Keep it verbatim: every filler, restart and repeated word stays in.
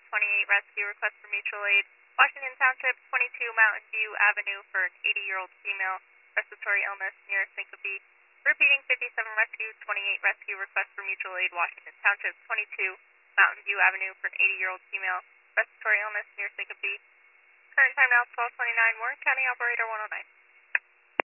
twenty-eight rescue request for mutual aid. Washington Township, twenty-two Mountain View Avenue for an eighty-year-old female, respiratory illness near syncope. Repeating, fifty-seven rescue, twenty-eight rescue request for mutual aid. Washington Township, twenty-two Mountain View Avenue for an eighty-year-old female, respiratory illness near syncope. Current time now is twelve twenty-nine. Warren County Operator one oh nine.